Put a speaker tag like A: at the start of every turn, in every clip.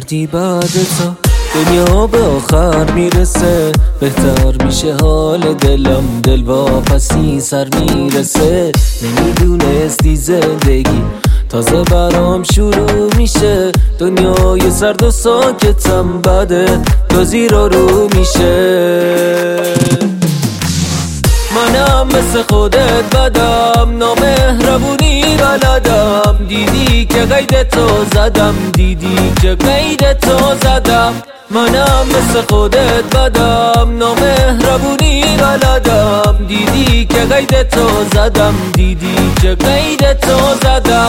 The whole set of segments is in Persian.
A: مردی بعد تو دنیا به آخر میرسه، بهتر میشه حال دلم، دل واپسی سر میرسه. نمیدونستی زندگی تازه برام شروع میشه، دنیای سرد و ساکتم بعد تازی رو میشه. منم مثل خودت بدم، نامهربونی بلدم، دیدی که قید تو زدم، دیدی که قید تو زدم. منم مثل خودت بدم، نامهربونی بلدم، دیدی که قید تو زدم، دیدی که قید تو زدم.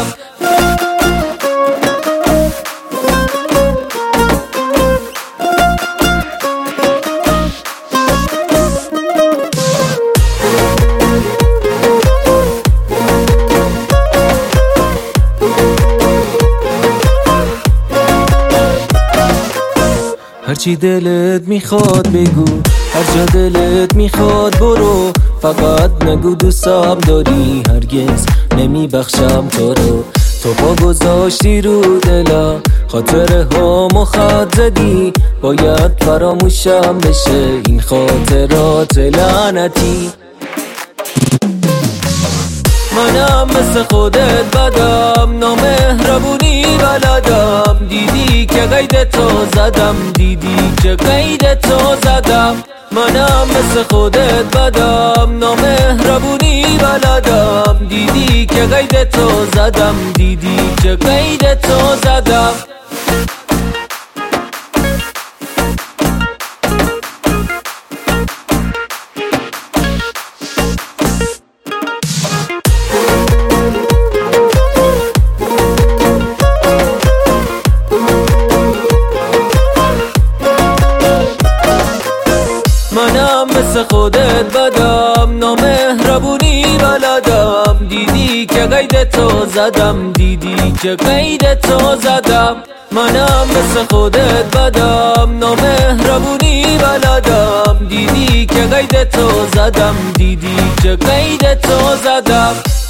A: هرچی دلت میخواد بگو، هر جا دلت میخواد برو، فقط نگو دوستم داری، هرگز نمیبخشم تو رو. تو پا گذاشتی رو دلم، خاطره هامو خط زدی، باید فراموشم بشه این خاطرات لعنتی. منم مثل خودت بدم، نامهربونی بلدم، دیدی که قید تو زدم، دیدی که قید تو زدم. منم مثل خودت بدم، نامهربونی بلدم، دیدی که قید تو زدم، دیدی که قید تو زدم. منم مثل خودت بدم، نامهربونی بلدم، دیدی که قید تو زدم، دیدی که قید تو زدم. منم مثل خودت بدم، نامهربونی بلدم، دیدی که قید تو زدم، دیدی که قید تو زدم.